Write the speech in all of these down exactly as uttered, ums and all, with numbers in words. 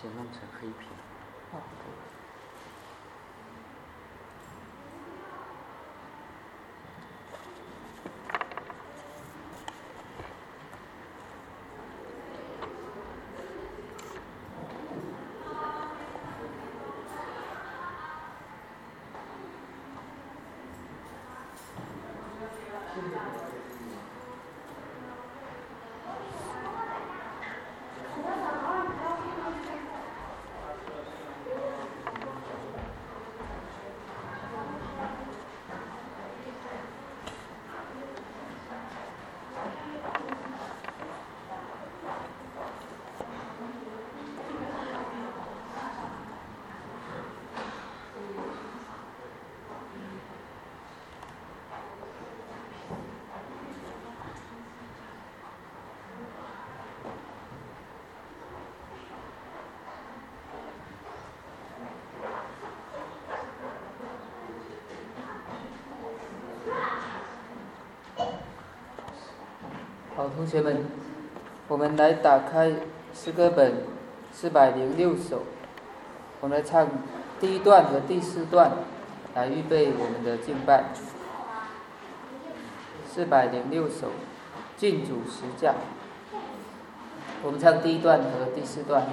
先弄成黑屏。 好。好，同学们，我们来打开诗歌本四百零六首，我们来唱第一段和第四段，来预备我们的敬拜。四百零六首，敬主十架。我们唱第一段和第四段。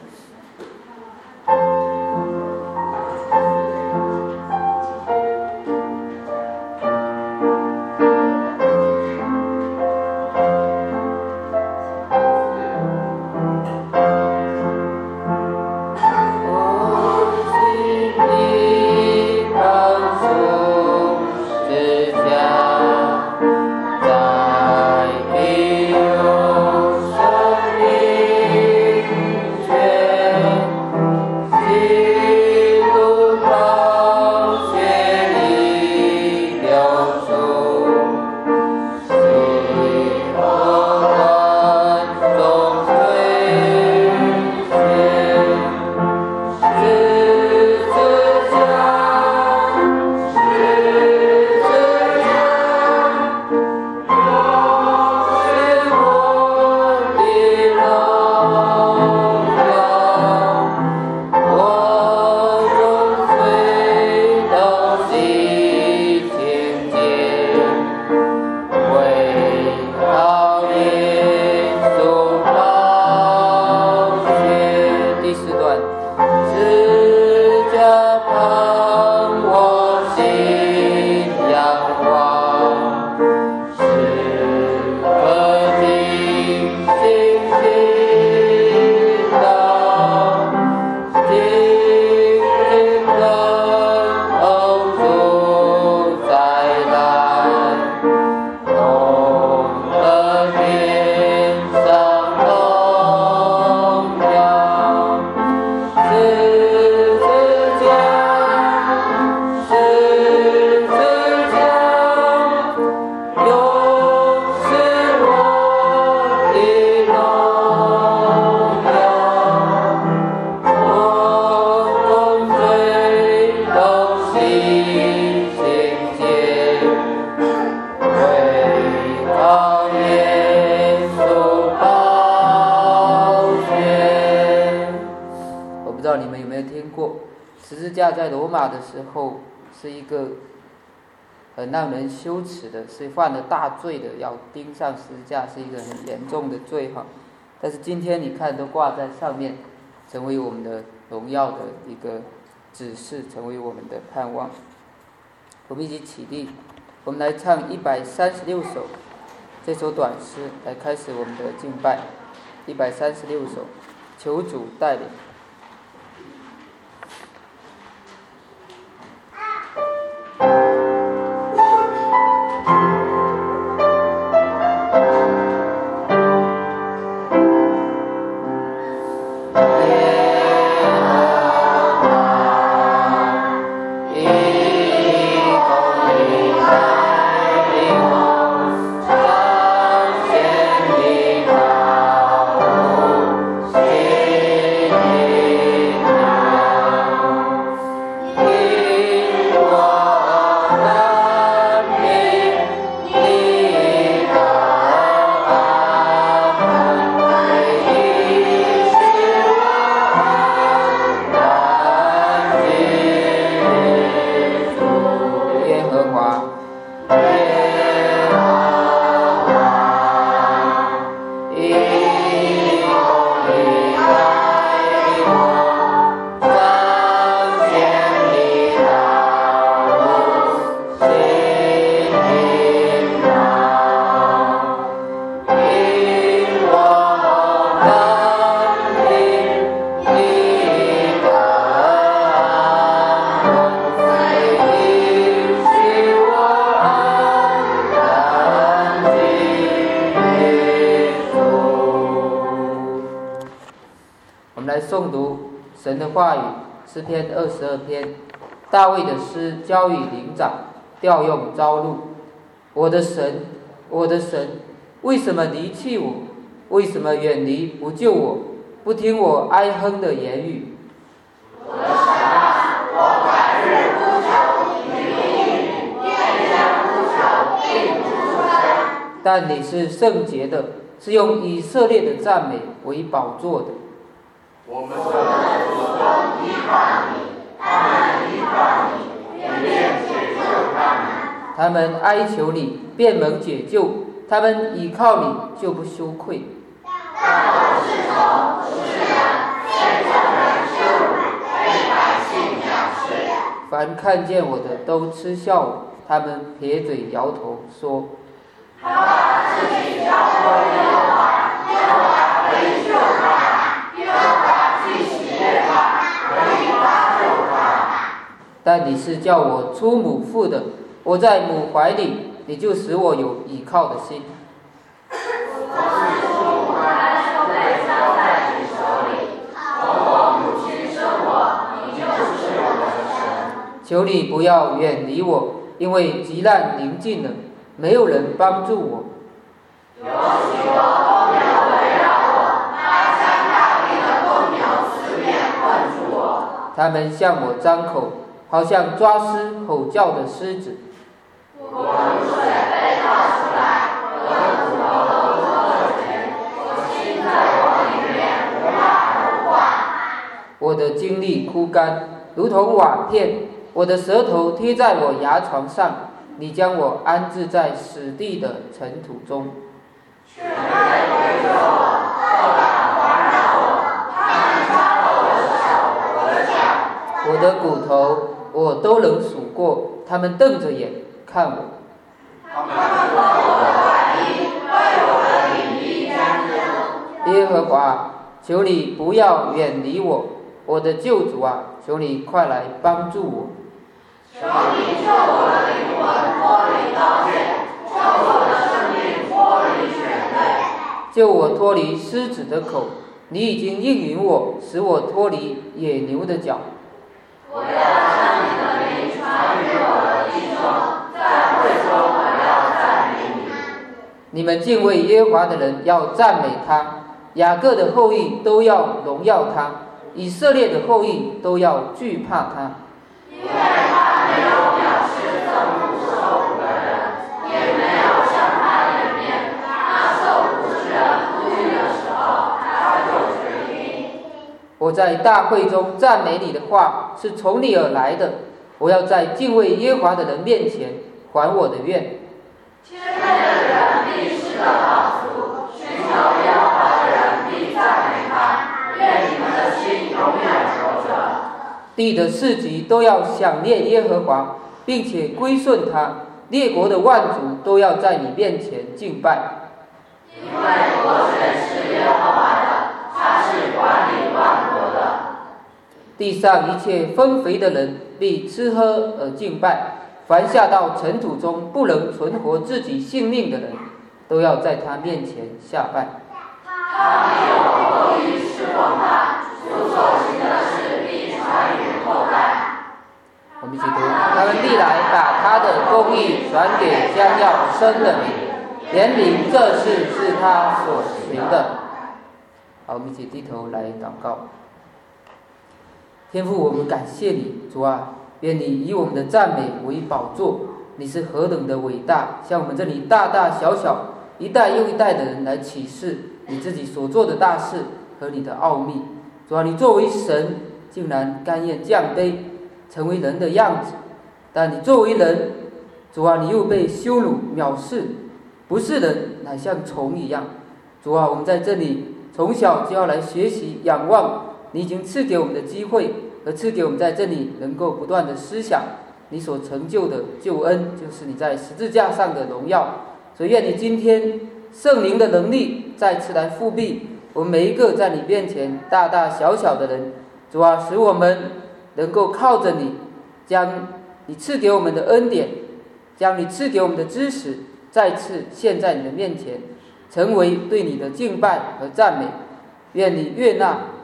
在罗马的时候是一个很让人羞耻的，是犯了大罪的，要钉上十字架，是一个很严重的罪哈。但是今天你看都挂在上面，成为我们的荣耀的一个指示，成为我们的盼望。我们一起起立，我们来唱一百三十六首这首短诗，来开始我们的敬拜。一百三十六首，求主带领。 Yeah. 们来诵读神的话语，诗篇二十二篇，大卫的诗，交与灵长，调用朝露。我的神，我的神，为什么离弃我？为什么远离不救我？不听我哀哼的言语？ 我的神啊，我百日呼求，你不应允；夜间呼求，并不出声。 但你是圣洁的，是用以色列的赞美为宝座的。 我们的祖宗依靠你，他们依靠你，便解救他们。 他们哀求你，便蒙解救；他们倚靠你，就不羞愧。 但我是从世人被众人羞辱，被百姓藐视。 凡看见我的都嗤笑我，他们撇嘴摇头说： 他把自己交托耶和华，耶和华可以救他，耶和华既喜悦他，可以搭救他。 但你是叫我出母腹的，我在母怀里，你就使我有倚靠的心。求你不要远离我，因为急难临近了，没有人帮助我。 有许多公牛围绕我，大山大地的公牛四面困住我。 他们向我张口，好像抓狮吼叫的狮子。 我如水被倒出来，我的骨头都脱节，我心在我里面无法融化。 我的精力枯干，如同瓦片。我的舌头贴在我牙床上，你将我安置在死地的尘土中。 却没围住我，恶党环绕我，他们抓了我的手，我的脚。 我的骨头我都能数过，他们瞪着眼看我。 他们脱我的外衣，为我的里衣沾污。 耶和华，求你不要远离我，我的救主啊，求你快来帮助我。 求你救我的灵魂脱离刀剑，救我的生命脱离犬类， 救我脱离狮子的口。你已经应允我，使我脱离野牛的脚。 我要将你的名传于我的弟兄，在会中我要赞美你。 你们敬畏耶和华的人要赞美他，雅各的后裔都要荣耀他，以色列的后裔都要惧怕他。 因为他没有藐视憎恶受苦的人，也没有向他掩面。那受苦之人呼吁的时候，他就垂听。 我在大会中赞美你的话是从你而来的，我要在敬畏耶和华的人面前还我的愿。 谦卑的人必失了好处，寻求耶和华的人必赞美他。愿你们的心永远留着。 地的四极都要想念耶和华，并且归顺他，列国的万族都要在你面前敬拜。 因为国权是耶和华的，他是管理万国的。 地上一切丰肥的人必吃喝而敬拜，凡下到尘土中不能存活自己性命的人，都要在他面前下拜。 他必有后裔侍奉他，主所行的事必传于后代。 我们一起读：他们必来把他的公义传给将要生的民，言明这事是他所行的。好，我们一起低头来祷告。天父，我们感谢你，主啊，愿你以我们的赞美为宝座。你是何等的伟大，向我们这里大大小小一代又一代的人来启示你自己所做的大事和你的奥秘。主啊，你作为神，竟然甘愿降卑，成为人的样子，但你作为人，主啊，你又被羞辱藐视，不是人，乃像虫一样。主啊，我们在这里从小就要来学习仰望你已经赐给我们的机会，和赐给我们在这里能够不断的思想你所成就的救恩，就是你在十字架上的荣耀。所以愿你今天圣灵的能力再次来复辟我们每一个在你面前大大小小的人。主啊，使我们能够靠着你，将你赐给我们的恩典，将你赐给我们的知识再次献在你的面前，成为对你的敬拜和赞美。愿你悦纳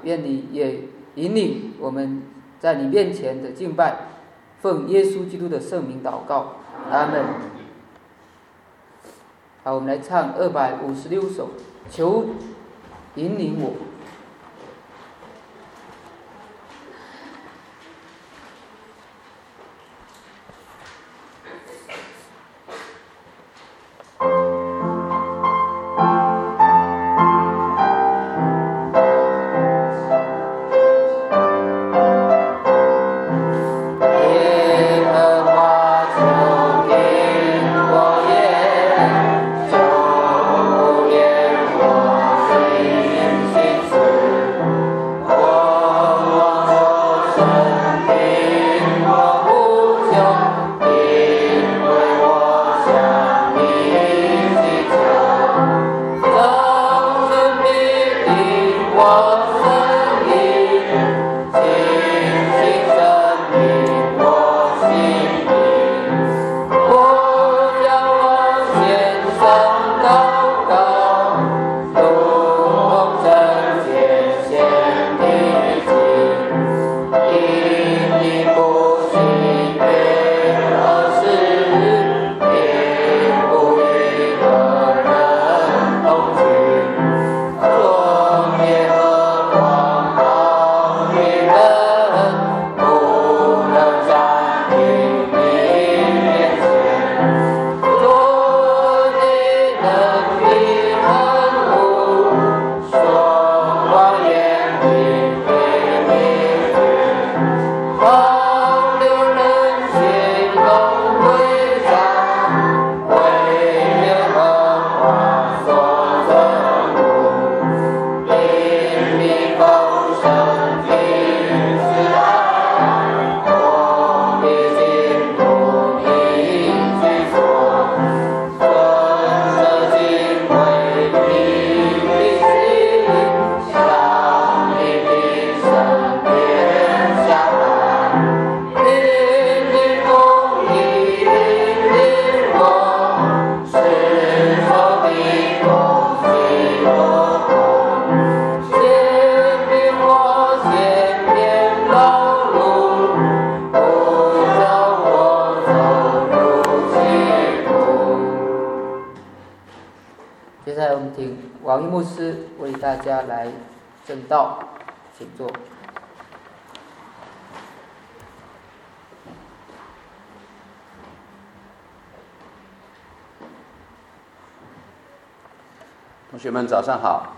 愿你也引领我们在你面前的敬拜，奉耶稣基督的圣名祷告，阿们。好，我们来唱二百五十六首，求引领我。王一牧师为大家来证道，请坐。 同学们早上好。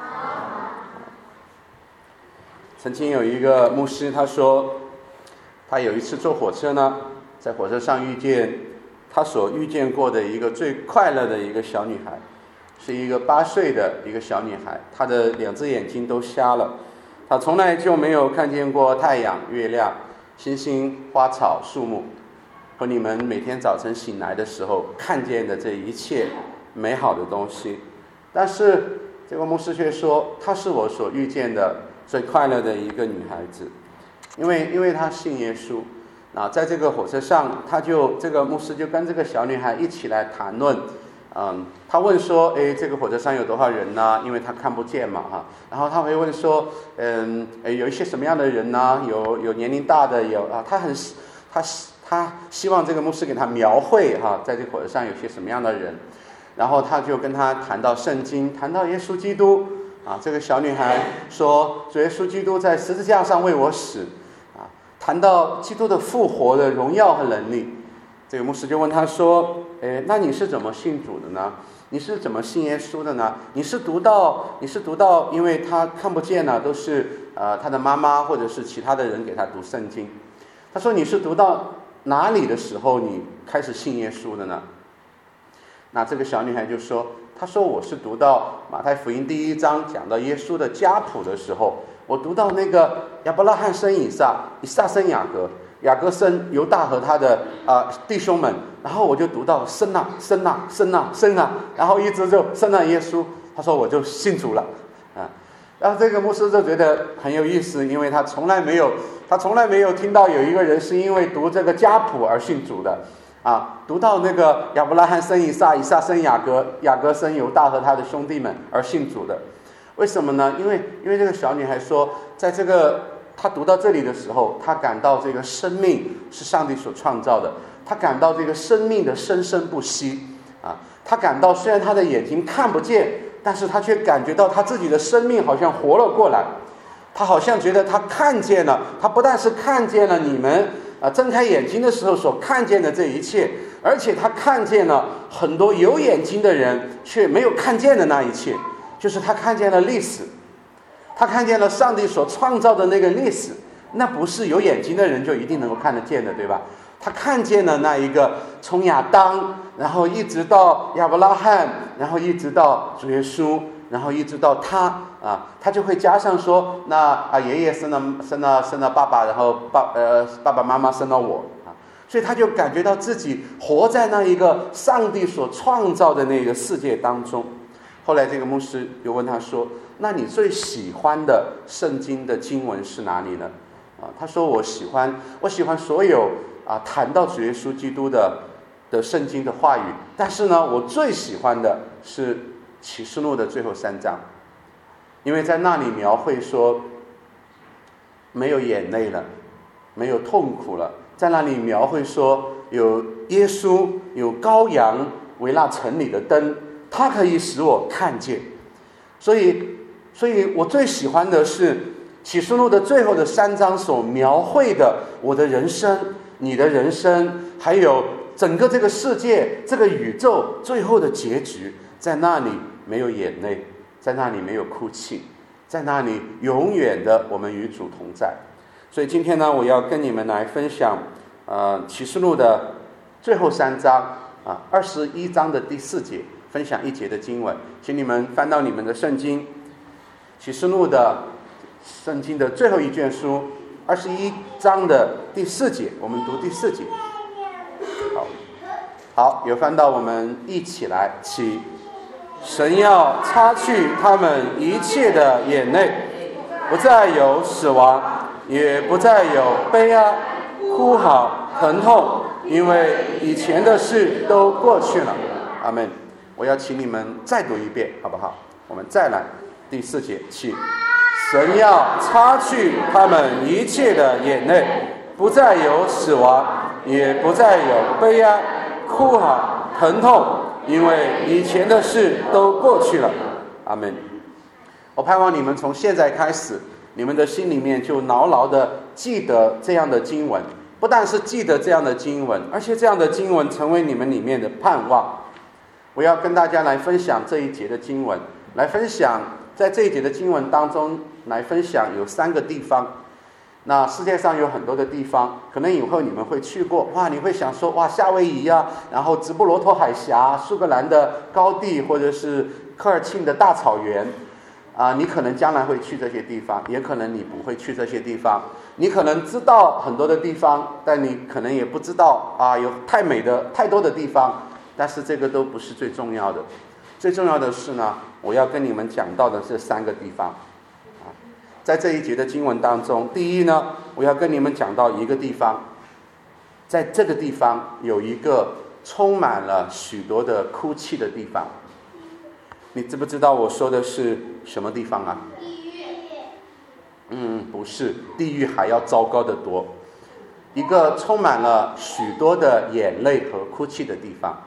曾经有一个牧师，他说他有一次坐火车呢，在火车上遇见他所遇见过的一个最快乐的一个小女孩，是一个八岁的一个小女孩，她的两只眼睛都瞎了，她从来就没有看见过太阳、月亮、星星、花草、树木，和你们每天早晨醒来的时候看见的这一切美好的东西。但是这个牧师却说，她是我所遇见的最快乐的一个女孩子，因为因为她信耶稣。啊，在这个火车上，他就这个牧师就跟这个小女孩一起来谈论。嗯，他问说，哎，这个火车上有多少人呢？因为他看不见嘛，哈。然后他会问说，嗯，有一些什么样的人呢？有有年龄大的，有啊，他很他他希望这个牧师给他描绘哈，在这个火车上有些什么样的人。然后他就跟他谈到圣经，谈到耶稣基督。啊，这个小女孩说，主耶稣基督在十字架上为我死。啊，谈到基督的复活的荣耀和能力。这个牧师就问他说，诶，那你是怎么信主的呢？你是怎么信耶稣的呢？你是读到你是读到因为他看不见了，都是呃他的妈妈或者是其他的人给他读圣经。他说你是读到哪里的时候你开始信耶稣的呢？那这个小女孩就说，她说我是读到马太福音第一章讲到耶稣的家谱的时候，我读到那个亚伯拉罕生以撒，以撒生雅各，雅各生犹大和他的啊、呃、弟兄们，然后我就读到生啊生啊生啊生啊，然后一直就生了耶稣。他说我就信主了啊。然后这个牧师就觉得很有意思，因为他从来没有他从来没有听到有一个人是因为读这个家谱而信主的啊。读到那个亚伯拉罕生以撒，以撒生雅各，雅各生犹大和他的兄弟们而信主的。 为什么呢？因为因为这个小女孩说，在这个她读到这里的时候，她感到这个生命是上帝所创造的，她感到这个生命的生生不息啊，她感到虽然她的眼睛看不见，但是她却感觉到她自己的生命好像活了过来。她好像觉得她看见了，她不但是看见了你们啊睁开眼睛的时候所看见的这一切，而且她看见了很多有眼睛的人却没有看见的那一切，就是她看见了历史，她看见了上帝所创造的那个历史，那不是有眼睛的人就一定能够看得见的，对吧？她看见了那一个从亚当，然后一直到亚伯拉罕，然后一直到主耶稣，然后一直到他啊，他就会加上说，那啊爷爷生了生了生了爸爸，然后爸呃爸爸妈妈生了我啊，所以他就感觉到自己活在那一个上帝所创造的那个世界当中。后来这个牧师又问他说，那你最喜欢的圣经的经文是哪里呢？啊，他说我喜欢我喜欢所有啊谈到主耶稣基督的的圣经的话语，但是呢，我最喜欢的是启示录的最后三章，因为在那里描绘说没有眼泪了，没有痛苦了，在那里描绘说有耶稣，有羔羊为那城里的灯，它可以使我看见。所以所以我最喜欢的是启示录的最后的三章所描绘的我的人生，你的人生，还有整个这个世界，这个宇宙最后的结局，在那里没有眼泪，在那里没有哭泣，在那里永远的我们与主同在。所以今天呢，我要跟你们来分享呃启示录的最后三章啊，二十一章的第四节，分享一节的经文，请你们翻到你们的圣经，启示录的圣经的最后一卷书，二十一章的第四节，我们读第四节。好，好，有翻到，我们一起来起。神要擦去他们一切的眼泪，不再有死亡，也不再有悲哀、哭嚎、疼痛，因为以前的事都过去了。阿们。我要请你们再读一遍，好不好？我们再来第四节，起。神要擦去他们一切的眼泪，不再有死亡，也不再有悲哀、哭嚎、疼痛，因为以前的事都过去了。阿们。我盼望你们从现在开始，你们的心里面就牢牢的记得这样的经文，不但是记得这样的经文，而且这样的经文成为你们里面的盼望。我要跟大家来分享这一节的经文，来分享在这一节的经文当中来分享有三个地方。那世界上有很多的地方，可能以后你们会去过，哇，你会想说，哇，夏威夷啊，然后直布罗陀海峡、苏格兰的高地，或者是科尔沁的大草原啊，你可能将来会去这些地方，也可能你不会去这些地方。你可能知道很多的地方，但你可能也不知道啊，有太美的太多的地方。但是这个都不是最重要的，最重要的是呢，我要跟你们讲到的这三个地方啊，在这一节的经文当中，第一呢，我要跟你们讲到一个地方，在这个地方有一个充满了许多的哭泣的地方。你知不知道我说的是什么地方啊？ 地狱。 嗯，不是，地狱还要糟糕得多，一个充满了许多的眼泪和哭泣的地方。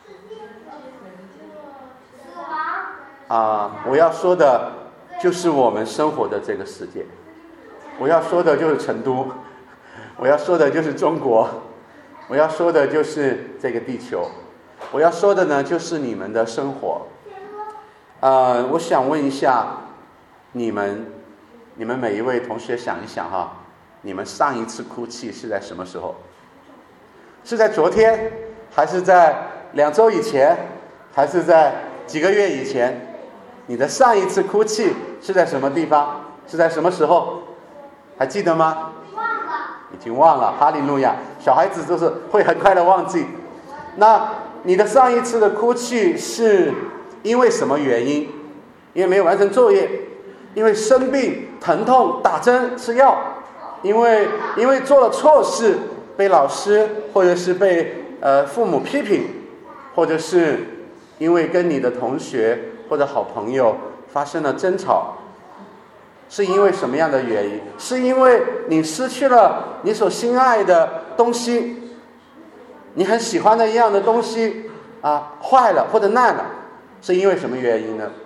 啊、呃，我要说的就是我们生活的这个世界，我要说的就是成都，我要说的就是中国，我要说的就是这个地球，我要说的呢就是你们的生活。呃，我想问一下你们，你们每一位同学想一想哈，你们上一次哭泣是在什么时候？是在昨天，还是在两周以前，还是在几个月以前？你的上一次哭泣是在什么地方？是在什么时候？还记得吗？ 忘了。 已经忘了，哈利路亚！小孩子都是会很快的忘记。那你的上一次的哭泣是因为什么原因？因为没有完成作业，因为生病、疼痛、打针、吃药，因为因为做了错事，被老师或者是被呃父母批评，或者是因为跟你的同学或者好朋友发生了争吵，是因为什么样的原因？是因为你失去了你所心爱的东西，你很喜欢的一样的东西啊，坏了或者烂了，是因为什么原因呢？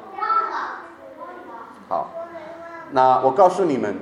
好，那我告诉你们，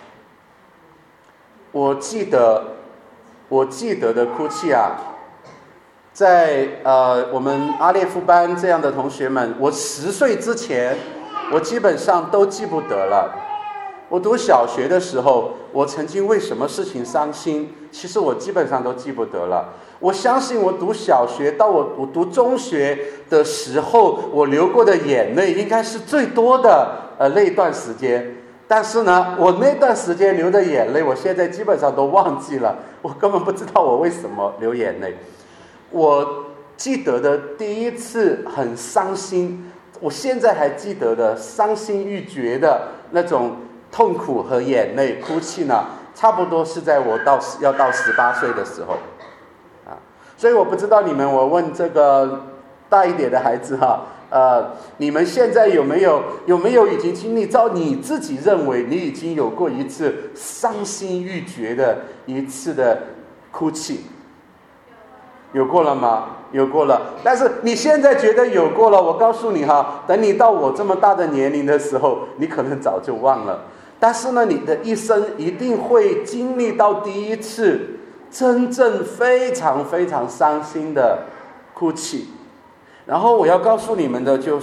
我记得我记得的哭泣啊，在呃我们阿列夫班这样的同学们，我十岁之前我基本上都记不得了。我读小学的时候，我曾经为什么事情伤心，其实我基本上都记不得了。我相信我读小学到我我读中学的时候，我流过的眼泪应该是最多的呃那段时间。但是呢，我那段时间流的眼泪，我现在基本上都忘记了，我根本不知道我为什么流眼泪。我记得的第一次很伤心，我现在还记得的伤心欲绝的那种痛苦和眼泪哭泣呢，差不多是在我到要到十八岁的时候啊。所以我不知道你们，我问这个大一点的孩子哈，呃，你们现在有没有有没有已经经历到你自己认为你已经有过一次伤心欲绝的一次的哭泣？有过了吗？有过了。但是你现在觉得有过了，我告诉你哈，等你到我这么大的年龄的时候，你可能早就忘了。但是呢，你的一生一定会经历到第一次真正非常非常伤心的哭泣。然后我要告诉你们的就是，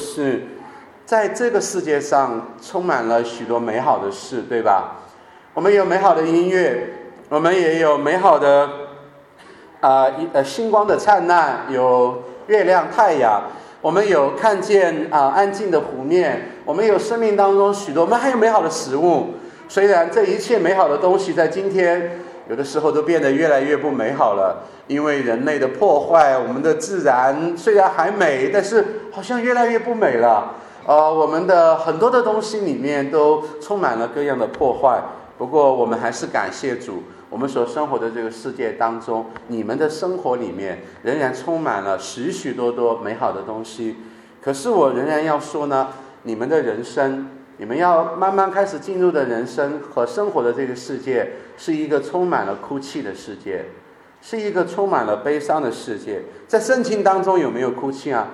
在这个世界上充满了许多美好的事，对吧？我们有美好的音乐，我们也有美好的啊呃星光的灿烂，有月亮太阳，我们有看见啊、呃、安静的湖面，我们有生命当中许多，我们还有美好的食物。虽然这一切美好的东西在今天有的时候都变得越来越不美好了，因为人类的破坏，我们的自然虽然还美，但是好像越来越不美了。呃，我们的很多的东西里面都充满了各样的破坏。不过我们还是感谢主，我们所生活的这个世界当中，你们的生活里面仍然充满了许许多多美好的东西。可是我仍然要说呢，你们的人生，你们要慢慢开始进入的人生和生活的这个世界，是一个充满了哭泣的世界，是一个充满了悲伤的世界。在圣经当中有没有哭泣啊？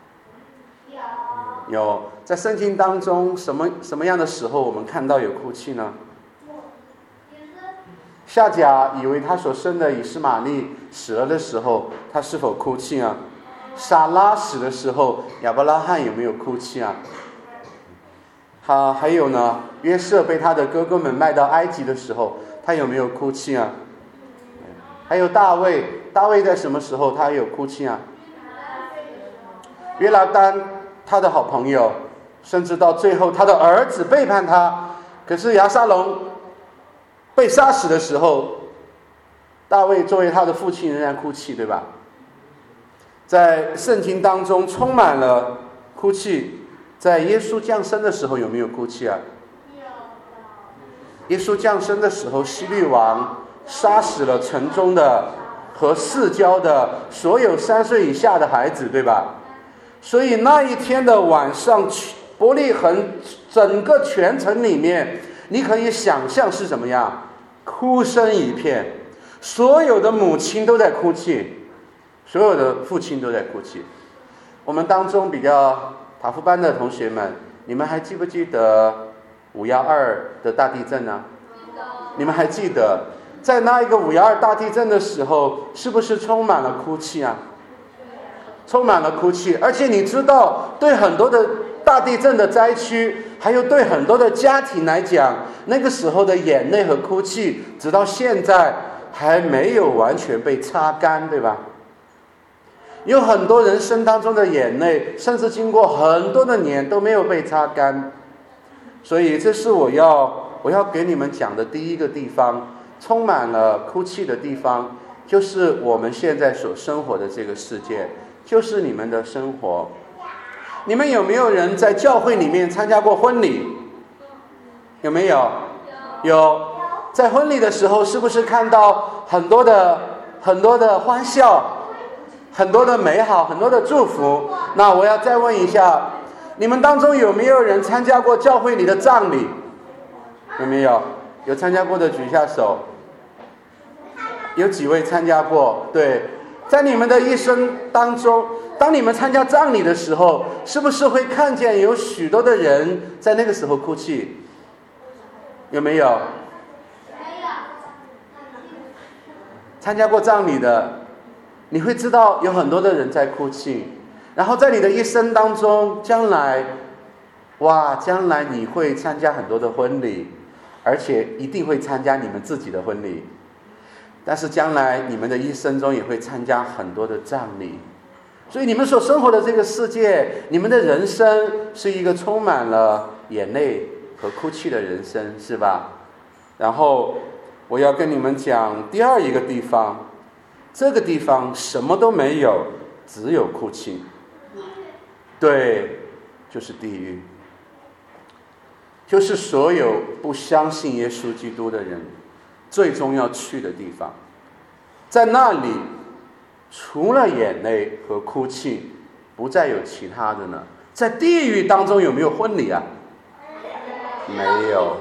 有。有。在圣经当中什么什么样的时候我们看到有哭泣呢？夏甲以为他所生的以实玛利死了的时候，他是否哭泣啊？撒拉死的时候，亚伯拉罕有没有哭泣啊？他还有呢，约瑟被他的哥哥们卖到埃及的时候，他有没有哭泣啊？还有大卫，大卫在什么时候他有哭泣啊？约拿单他的好朋友，甚至到最后他的儿子背叛他，可是亚撒龙被杀死的时候，大卫作为他的父亲仍然哭泣，对吧？在圣经当中充满了哭泣。在耶稣降生的时候有没有哭泣啊？耶稣降生的时候，希律王杀死了城中的和市郊的所有三岁以下的孩子，对吧？所以那一天的晚上，伯利恒整个全城里面，你可以想象是怎么样，哭声一片，所有的母亲都在哭泣，所有的父亲都在哭泣。我们当中比较塔夫班的同学们，你们还记不记得五幺二的大地震呢？你们还记得在那一个五幺二大地震的时候，是不是充满了哭泣啊？充满了哭泣。而且你知道，对很多的大地震的灾区，还有对很多的家庭来讲，那个时候的眼泪和哭泣，直到现在还没有完全被擦干，对吧？有很多人生当中的眼泪，甚至经过很多的年都没有被擦干。所以这是我要我要给你们讲的第一个地方，充满了哭泣的地方，就是我们现在所生活的这个世界，就是你们的生活。你们有没有人在教会里面参加过婚礼？有没有？有。在婚礼的时候，是不是看到很多的很多的欢笑，很多的美好，很多的祝福？那我要再问一下， 你们当中有没有人参加过教会里的葬礼？有没有？有参加过的举一下手。有几位参加过？对，在你们的一生当中，当你们参加葬礼的时候，是不是会看见有许多的人在那个时候哭泣？有没有？没有。参加过葬礼的，你会知道有很多的人在哭泣。然后在你的一生当中，将来，哇，将来你会参加很多的婚礼，而且一定会参加你们自己的婚礼。但是将来你们的一生中也会参加很多的葬礼，所以你们所生活的这个世界，你们的人生是一个充满了眼泪和哭泣的人生，是吧？然后我要跟你们讲第二一个地方，这个地方什么都没有，只有哭泣。对，就是地狱，就是所有不相信耶稣基督的人最终要去的地方。在那里除了眼泪和哭泣，不再有其他的呢。在地狱当中有没有婚礼啊？没有，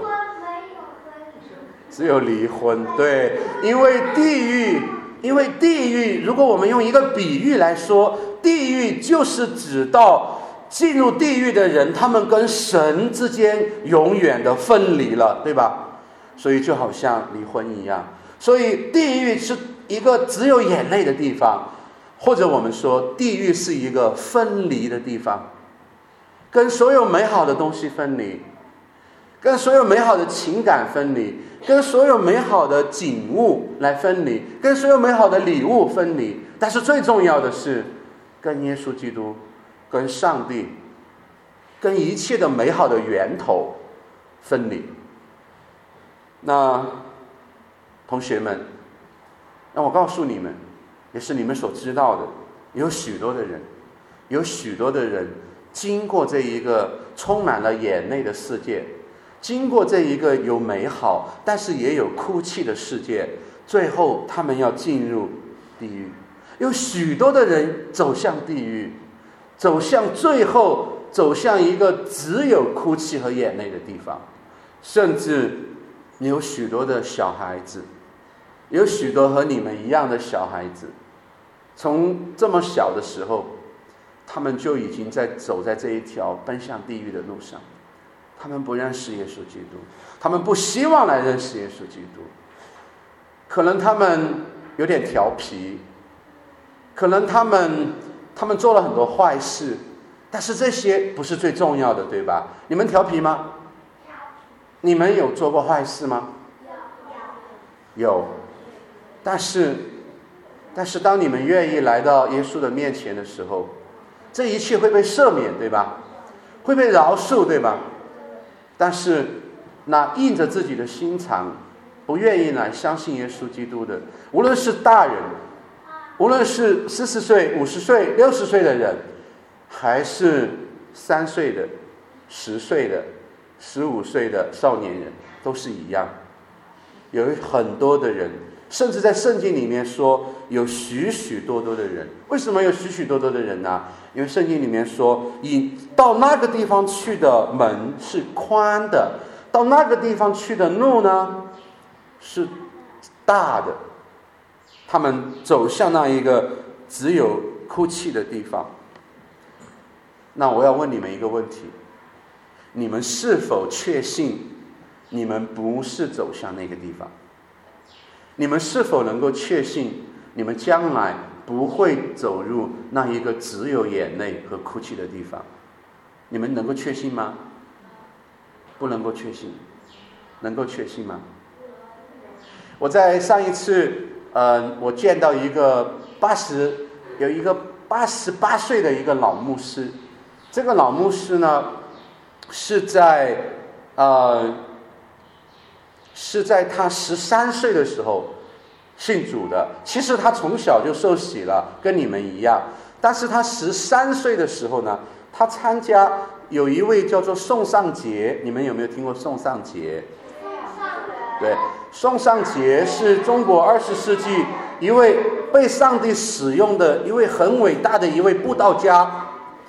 只有离婚。对，因为地狱因为地狱如果我们用一个比喻来说，地狱就是指到进入地狱的人，他们跟神之间永远的分离了，对吧？所以就好像离婚一样。所以地狱是一个只有眼泪的地方，或者我们说地狱是一个分离的地方，跟所有美好的东西分离，跟所有美好的情感分离，跟所有美好的景物来分离，跟所有美好的礼物分离。但是最重要的是跟耶稣基督，跟上帝，跟一切的美好的源头分离。那同学们，让我告诉你们，也是你们所知道的，有许多的人有许多的人经过这一个充满了眼泪的世界，经过这一个有美好但是也有哭泣的世界，最后他们要进入地狱。有许多的人走向地狱，走向最后走向一个只有哭泣和眼泪的地方。甚至有许多的小孩子，有许多和你们一样的小孩子，从这么小的时候，他们就已经在走在这一条奔向地狱的路上。他们不认识耶稣基督，他们不希望来认识耶稣基督。可能他们有点调皮，可能他们他们做了很多坏事，但是这些不是最重要的，对吧？你们调皮吗？你们有做过坏事吗？有。但是但是当你们愿意来到耶稣的面前的时候，这一切会被赦免，对吧？会被饶恕，对吧？但是那硬着自己的心肠不愿意来相信耶稣基督的，无论是大人，无论是四十岁、五十岁、六十岁的人，还是三岁的、十岁的、十五岁的少年人，都是一样。有很多的人，甚至在圣经里面说有许许多多的人。为什么有许许多多的人呢？因为圣经里面说，以到那个地方去的门是宽的，到那个地方去的路呢是大的。他们走向那一个只有哭泣的地方。那我要问你们一个问题，你们是否确信你们不是走向那个地方？你们是否能够确信你们将来不会走入那一个只有眼泪和哭泣的地方？你们能够确信吗？不能够确信。能够确信吗？我在上一次呃，我见到一个八十有一个八十八岁的一个老牧师。这个老牧师呢是在呃是在他十三岁的时候信主的。其实他从小就受洗了，跟你们一样。但是他十三岁的时候呢，他参加有一位叫做宋尚节，你们有没有听过宋尚节？对，宋尚节是中国二十世纪一位被上帝使用的一位很伟大的一位布道家。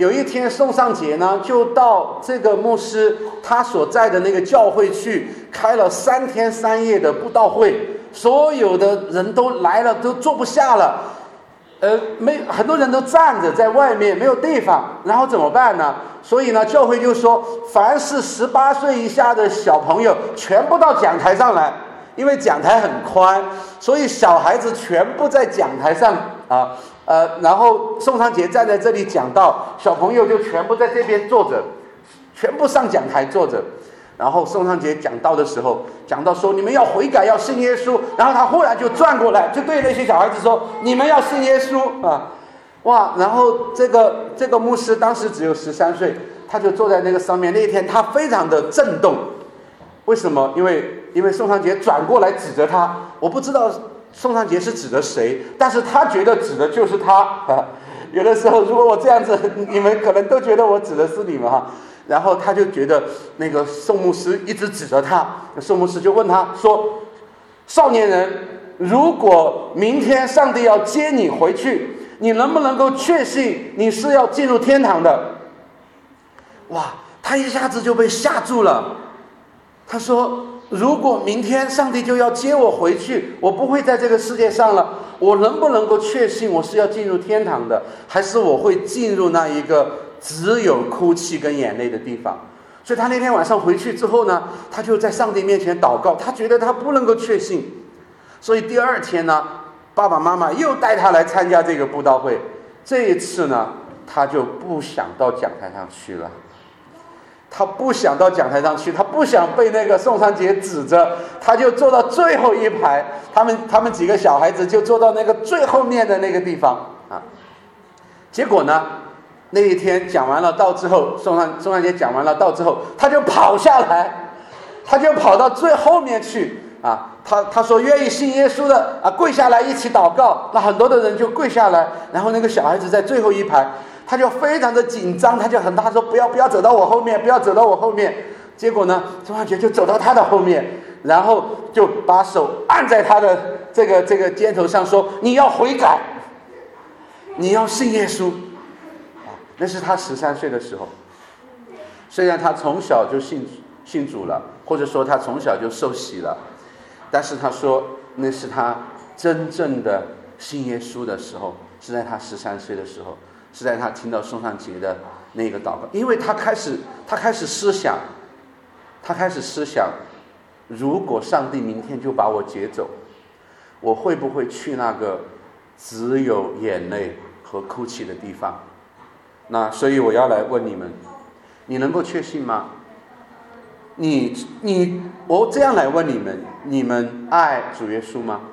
有一天宋尚杰呢就到这个牧师他所在的那个教会去开了三天三夜的布道会，所有的人都来了，都坐不下了，呃，没很多人都站着在外面没有地方，然后怎么办呢？所以呢教会就说，凡是十八岁以下的小朋友全部到讲台上来，因为讲台很宽，所以小孩子全部在讲台上啊，呃，然后宋尚杰站在这里讲道，小朋友就全部在这边坐着，全部上讲台坐着。然后宋尚杰讲道的时候，讲到说你们要悔改，要信耶稣，然后他忽然就转过来，就对那些小孩子说，你们要信耶稣啊！哇！然后这个这个牧师当时只有十三岁，他就坐在那个上面。那一天他非常的震动，为什么？因为因为宋尚杰转过来指着他，我不知道宋尚杰是指的谁，但是他觉得指的就是他啊。有的时候如果我这样子，你们可能都觉得我指的是你们哈。然后他就觉得那个宋牧师一直指着他，宋牧师就问他说，少年人，如果明天上帝要接你回去，你能不能够确信你是要进入天堂的？哇，他一下子就被吓住了。他说，如果明天上帝就要接我回去，我不会在这个世界上了，我能不能够确信我是要进入天堂的，还是我会进入那一个只有哭泣跟眼泪的地方？所以他那天晚上回去之后呢，他就在上帝面前祷告，他觉得他不能够确信。所以第二天呢，爸爸妈妈又带他来参加这个布道会。这一次呢，他就不想到讲台上去了，他不想到讲台上去，他不想被那个宋尚杰指着，他就坐到最后一排，他们他们几个小孩子就坐到那个最后面的那个地方啊。结果呢，那一天讲完了道之后，宋尚宋尚杰讲完了道之后，他就跑下来，他就跑到最后面去啊。他他说愿意信耶稣的啊，跪下来一起祷告。那很多的人就跪下来，然后那个小孩子在最后一排，他就非常的紧张，他就很大说不要不要走到我后面，不要走到我后面。结果呢，宋尚杰就走到他的后面，然后就把手按在他的这个这个肩头上说，你要悔改，你要信耶稣。那是他十三岁的时候，虽然他从小就信信主了，或者说他从小就受洗了，但是他说那是他真正的信耶稣的时候，是在他十三岁的时候，是在他听到宋尚杰的那个祷告。因为他开始他开始思想他开始思想如果上帝明天就把我接走，我会不会去那个只有眼泪和哭泣的地方？那所以我要来问你们，你能够确信吗？你你我这样来问你们，你们爱主耶稣吗？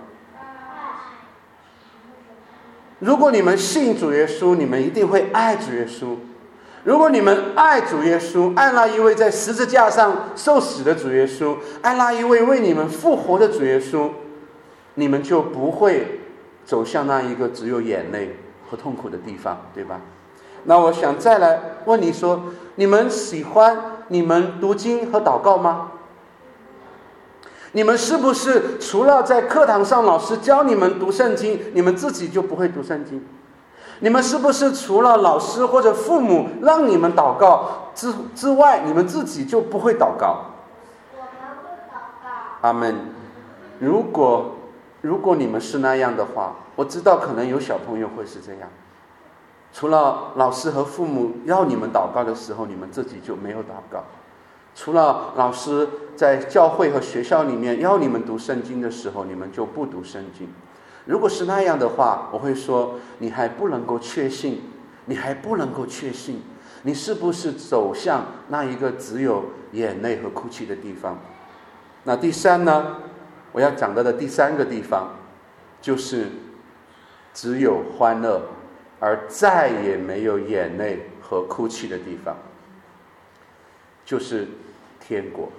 如果你们信主耶稣，你们一定会爱主耶稣。如果你们爱主耶稣，爱那一位在十字架上受死的主耶稣，爱那一位为你们复活的主耶稣，你们就不会走向那一个只有眼泪和痛苦的地方，对吧？那我想再来问你说，你们喜欢你们读经和祷告吗？你们是不是除了在课堂上老师教你们读圣经，你们自己就不会读圣经？你们是不是除了老师或者父母让你们祷告之之外，你们自己就不会祷告？ 我们会祷告。 阿们。如果如果你们是那样的话，我知道可能有小朋友会是这样，除了老师和父母要你们祷告的时候，你们自己就没有祷告。除了老师在教会和学校里面要你们读圣经的时候，你们就不读圣经。如果是那样的话，我会说你还不能够确信，你还不能够确信你是不是走向那一个只有眼泪和哭泣的地方。那第三呢，我要讲到的第三个地方就是只有欢乐而再也没有眼泪和哭泣的地方，就是天国。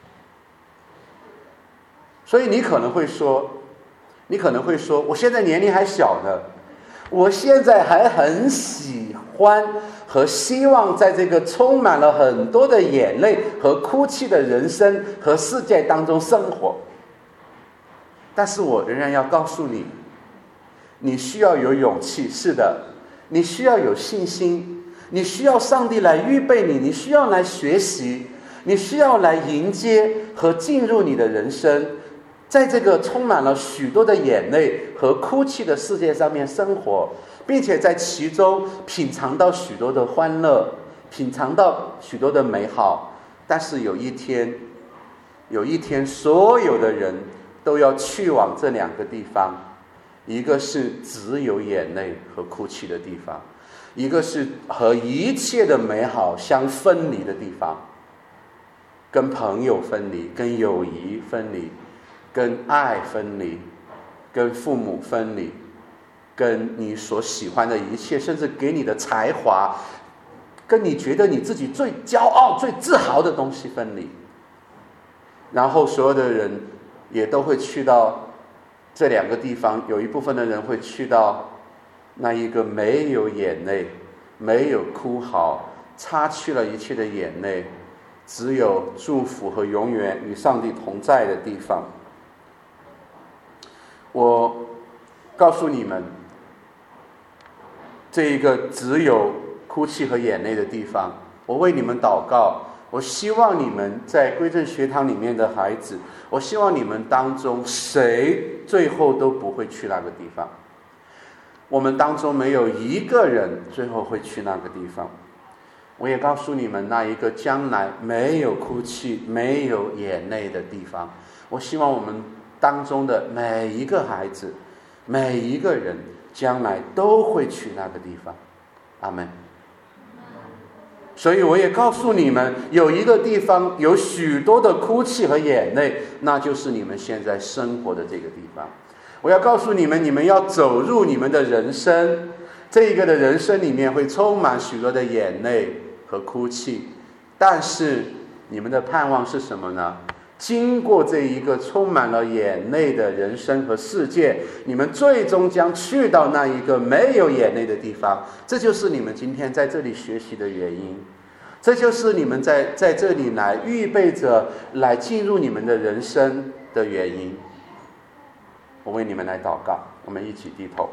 所以你可能会说你可能会说我现在年龄还小呢，我现在还很喜欢和希望在这个充满了很多的眼泪和哭泣的人生和世界当中生活。但是我仍然要告诉你，你需要有勇气，是的，你需要有信心， 你需要上帝来预备你，你需要来学习，你需要来迎接和进入你的人生，在这个充满了许多的眼泪和哭泣的世界上面生活，并且在其中品尝到许多的欢乐，品尝到许多的美好。但是有一天，有一天所有的人都要去往这两个地方，一个是只有眼泪和哭泣的地方，一个是和一切的美好相分离的地方，跟朋友分离，跟友谊分离，跟爱分离，跟父母分离，跟你所喜欢的一切，甚至给你的才华，跟你觉得你自己最骄傲最自豪的东西分离。然后所有的人也都会去到这两个地方，有一部分的人会去到那一个没有眼泪，没有哭嚎，擦去了一切的眼泪，只有祝福和永远与上帝同在的地方。我告诉你们，这一个只有哭泣和眼泪的地方，我为你们祷告。我希望你们在归正学堂里面的孩子，我希望你们当中谁最后都不会去那个地方。我们当中没有一个人最后会去那个地方。我也告诉你们，那一个将来没有哭泣没有眼泪的地方，我希望我们当中的每一个孩子每一个人将来都会去那个地方。阿们。所以我也告诉你们，有一个地方有许多的哭泣和眼泪，那就是你们现在生活的这个地方。我要告诉你们，你们要走入你们的人生，这一个的人生里面会充满许多的眼泪和哭泣，但是你们的盼望是什么呢？经过这一个充满了眼泪的人生和世界，你们最终将去到那一个没有眼泪的地方。这就是你们今天在这里学习的原因，这就是你们在在这里来预备着来进入你们的人生的原因。我为你们来祷告，我们一起低头。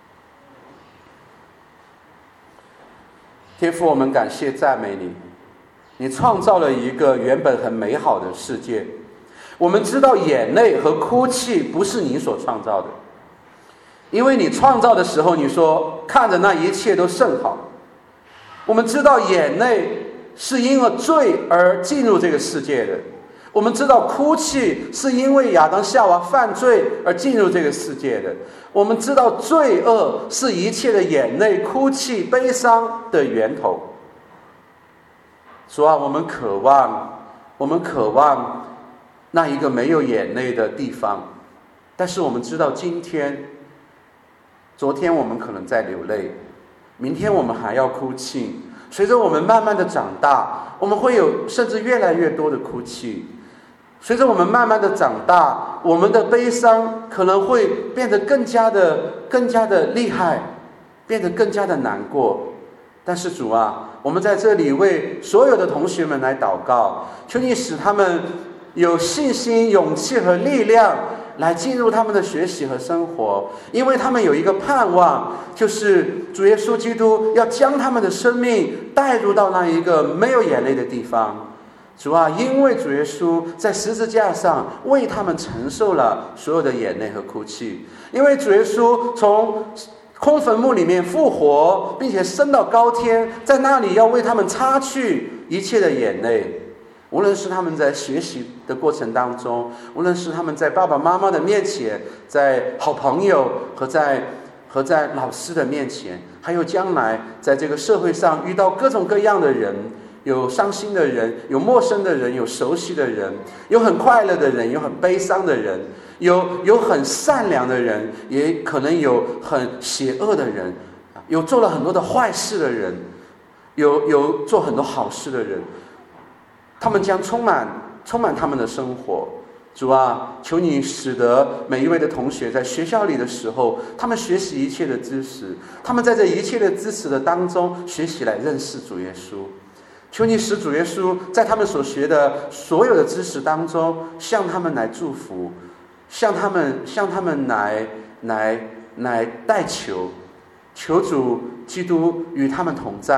天父，我们感谢赞美你，你创造了一个原本很美好的世界。我们知道眼泪和哭泣不是你所创造的，因为你创造的时候你说看着那一切都甚好。我们知道眼泪是因为罪而进入这个世界的，我们知道哭泣是因为亚当夏娃犯罪而进入这个世界的，我们知道罪恶是一切的眼泪、哭泣、悲伤的源头。主啊，我们渴望，我们渴望那一个没有眼泪的地方，但是我们知道今天，昨天我们可能在流泪，明天我们还要哭泣。随着我们慢慢的长大，我们会有甚至越来越多的哭泣。随着我们慢慢的长大，我们的悲伤可能会变得更加的更加的厉害，变得更加的难过。但是主啊，我们在这里为所有的同学们来祷告，求你使他们有信心、勇气和力量来进入他们的学习和生活，因为他们有一个盼望，就是主耶稣基督要将他们的生命带入到那一个没有眼泪的地方。主啊，因为主耶稣在十字架上为他们承受了所有的眼泪和哭泣，因为主耶稣从空坟墓里面复活，并且升到高天，在那里要为他们擦去一切的眼泪。无论是他们在学习的过程当中，无论是他们在爸爸妈妈的面前，在好朋友和在和在老师的面前，还有将来在这个社会上遇到各种各样的人，有伤心的人，有陌生的人，有熟悉的人，有很快乐的人，有很悲伤的人，有有很善良的人，也可能有很邪恶的人，有做了很多的坏事的人，有有做很多好事的人，他们将充满充满他们的生活。主啊，求你使得每一位的同学在学校里的时候，他们学习一切的知识，他们在这一切的知识的当中学习来认识主耶稣。求你使主耶稣在他们所学的所有的知识当中向他们来祝福，向他们向他们来来来代求，求主基督与他们同在，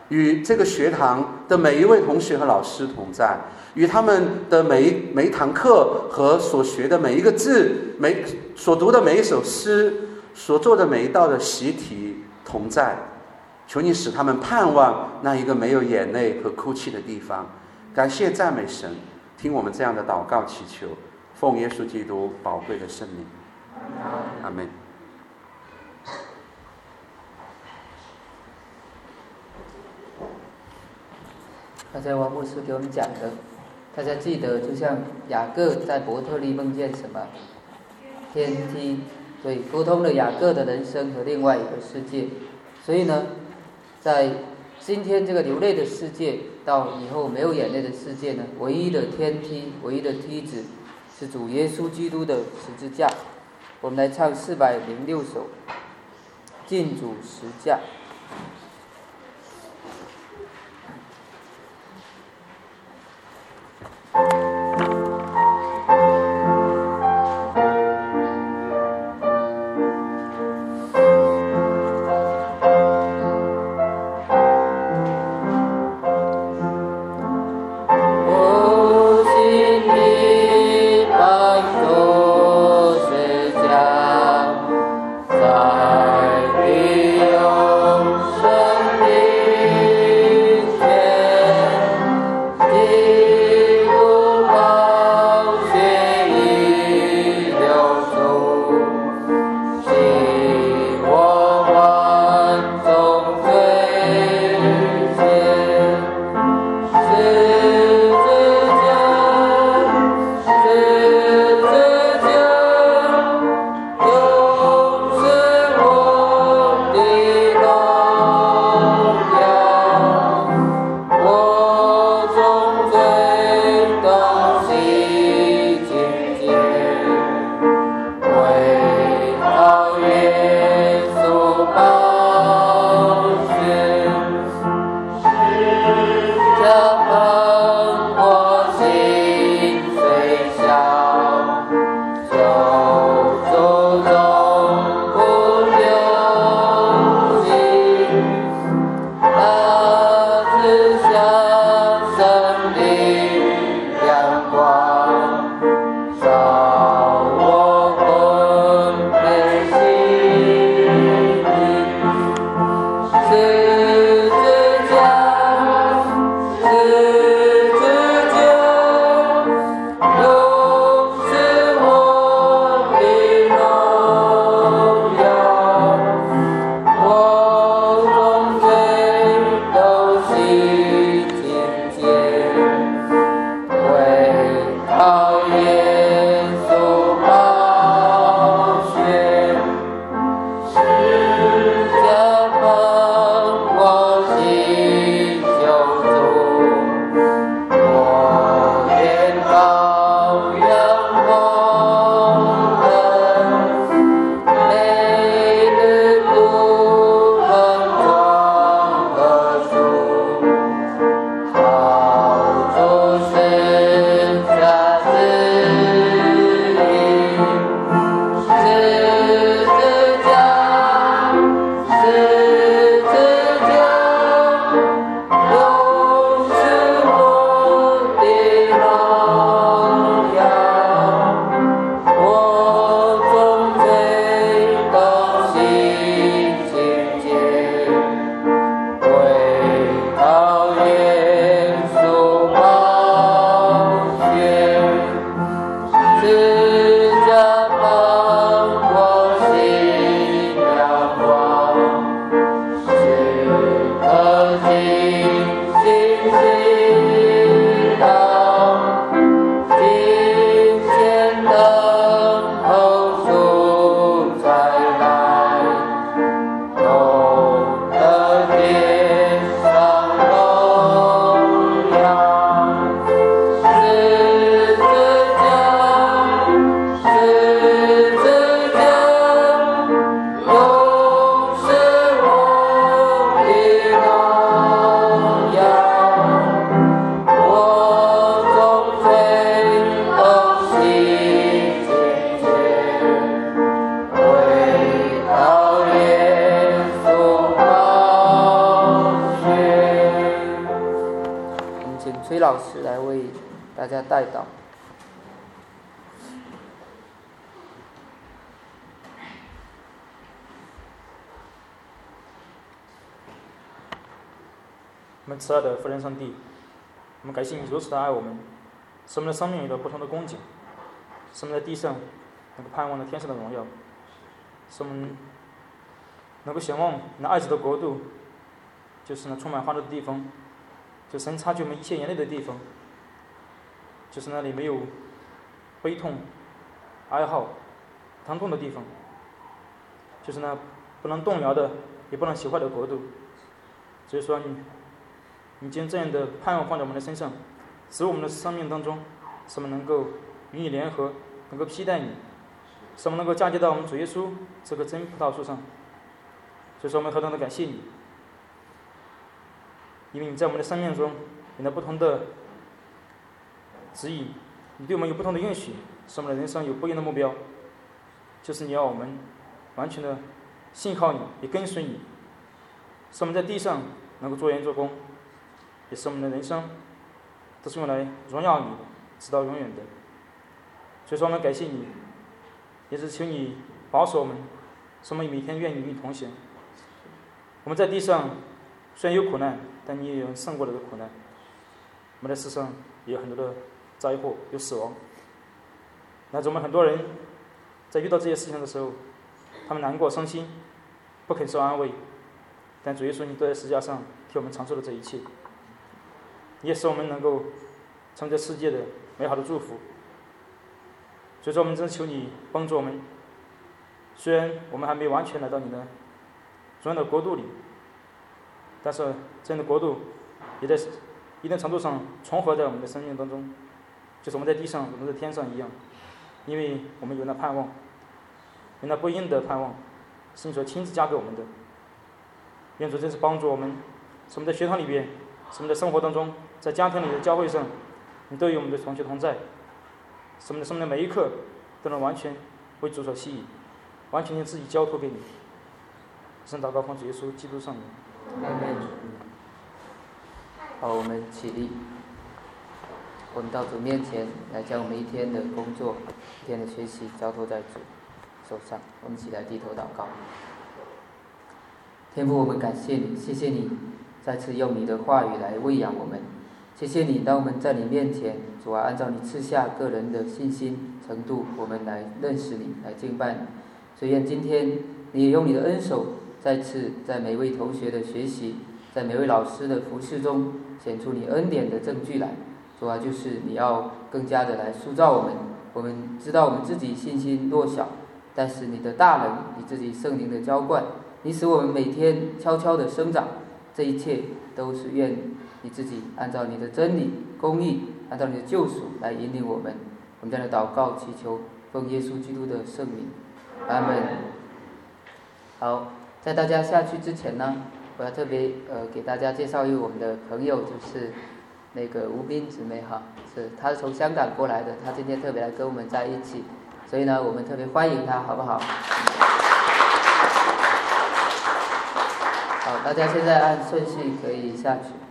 与这个学堂的每一位同学和老师同在，与他们的每一每一堂课和所学的每一个字，每所读的每一首诗，所做的每一道的习题同在。求你使他们盼望那一个没有眼泪和哭泣的地方。感谢赞美神，听我们这样的祷告祈求，奉耶稣基督宝贵的圣名，阿们。 刚才王牧师给我们讲的，大家记得，就像雅各在伯特利梦见什么天梯，对，沟通了雅各的人生和另外一个世界。所以呢，在今天这个流泪的世界到以后没有眼泪的世界呢，唯一的天梯，唯一的梯子是主耶稣基督的十字架。我们来唱四百零六首进主十架。 十字架。 代祷。 我们慈爱的父神上帝，我们感谢你如此的爱我们，使我们的生命有了不同的光景，使我们在地上能够盼望着天上的荣耀，使我们能够向往那爱子的国度，就是那充满欢乐的地方，就是能擦去我们一切眼泪的地方，就是那里没有悲痛、哀嚎、疼痛的地方，就是那不能动摇的也不能朽坏的国度。所以说你你将这样的盼望放在我们的身上，使我们的生命当中，使我们能够与你联合，能够披戴你，使我们能够嫁接到我们主耶稣这个真葡萄树上。所以说我们何等的感谢你，因为你在我们的生命中有了不同的指引，你对我们有不同的应许，使我们的人生有不一样的目标，就是你要我们完全的信靠你，也跟随你，使我们在地上能够做盐做工，也使我们的人生都是用来荣耀你，直到永远的。所以说我们感谢你，也是求你保守我们，使我们每天愿意与你同行。我们在地上虽然有苦难，但你也有胜过了的苦难。我们在世上也有很多的灾祸，有死亡。那我们很多人在遇到这些事情的时候，他们难过伤心，不肯受安慰，但主耶稣你都在十字架上替我们承受了这一切，也使我们能够成这世界的美好的祝福。所以说我们真求你帮助我们，虽然我们还没完全来到你的主样的国度里，但是这样的国度也在一定程度上重合在我们的生命当中，就是我们在地上我们在天上一样，因为我们有那盼望，有那不应的盼望，是你所亲自加给我们的。愿主真是帮助我们，使我们在学堂里边，使我们在生活当中，在家庭里的教会上，你都与我们的同学同在，使我们的生命的每一刻都能完全为主所吸引，完全将自己交托给你。圣祷告奉主耶稣基督圣名。 阿门。好，我们起立，我们到主面前来将我们一天的工作、一天的学习交托在主手上。我们一起来低头祷告。天父，我们感谢你，谢谢你再次用你的话语来喂养我们。谢谢你，当我们在你面前，主啊，按照你赐下个人的信心程度，我们来认识你，来敬拜你。所以愿今天你也用你的恩手，再次在每位同学的学习，在每位老师的服事中显出你恩典的证据来。主啊，就是你要更加的来塑造我们。我们知道我们自己信心弱小，但是你的大能，你自己圣灵的浇灌，你使我们每天悄悄的生长。这一切都是愿你自己按照你的真理、公义，按照你的救赎来引领我们。我们在这祷告祈求，奉耶稣基督的圣名，阿门。好，在大家下去之前呢，我要特别呃给大家介绍一位我们的朋友，就是那个吴斌姊妹哈，是她是从香港过来的，她今天特别来跟我们在一起，所以呢，我们特别欢迎她，好不好？好，大家现在按顺序可以下去。